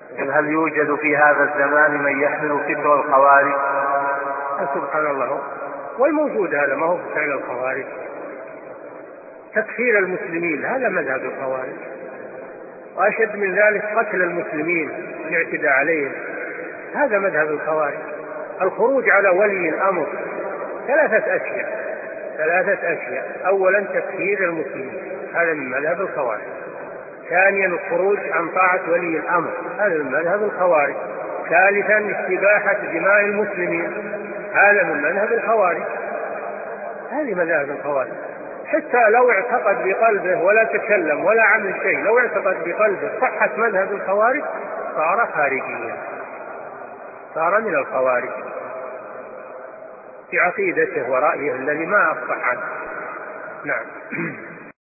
هل يوجد في هذا الزمان من يحمل فكر الخوارج؟ سبحان الله، والموجود هذا ما هو فعل الخوارج. تكفير المسلمين هذا مذهب الخوارج، وأشد من ذلك قتل المسلمين والاعتداء عليهم هذا مذهب الخوارج. الخروج على ولي الأمر ثلاثة أشياء: أولا تكفير المسلمين هذا من مذهب الخوارج، ثانيا الخروج عن طاعة ولي الأمر هذا من مذهب الخوارج، ثالثا استباحة دماء المسلمين هذا من مذهب الخوارج. هذه مذاهب الخوارج. حتى لو اعتقد بقلبه ولا تكلم ولا عمل شيء، لو اعتقد بقلبه صحة مذهب الخوارج صار خارجيا، صار من الخوارج في عقيدته ورأيه الذي ما أصبح عنه. نعم.